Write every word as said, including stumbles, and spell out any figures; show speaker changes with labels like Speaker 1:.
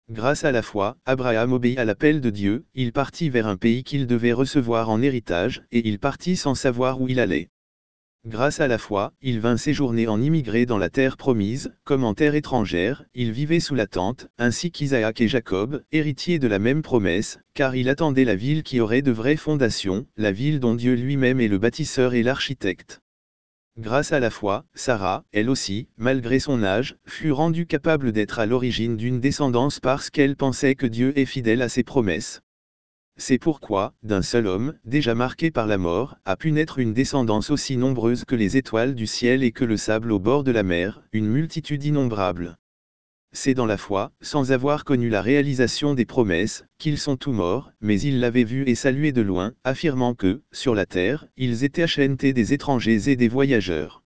Speaker 1: Grâce à la foi, Abraham obéit à l'appel de Dieu, il partit vers un pays qu'il devait recevoir en héritage, et il partit sans savoir où il allait. Grâce à la foi, il vint séjourner en immigré dans la terre promise, comme en terre étrangère, il vivait sous la tente, ainsi qu'Isaac et Jacob, héritiers de la même promesse, car il attendait la ville qui aurait de vraies fondations, la ville dont Dieu lui-même est le bâtisseur et l'architecte. Grâce à la foi, Sarah, elle aussi, malgré son âge, fut rendue capable d'être à l'origine d'une descendance parce qu'elle pensait que Dieu est fidèle à ses promesses. C'est pourquoi, d'un seul homme, déjà marqué par la mort, a pu naître une descendance aussi nombreuse que les étoiles du ciel et que le sable au bord de la mer, une multitude innombrable. C'est dans la foi, sans avoir connu la réalisation des promesses, qu'ils sont tous morts, mais ils l'avaient vu et salué de loin, affirmant que, sur la terre, ils étaient achetés des étrangers et des voyageurs.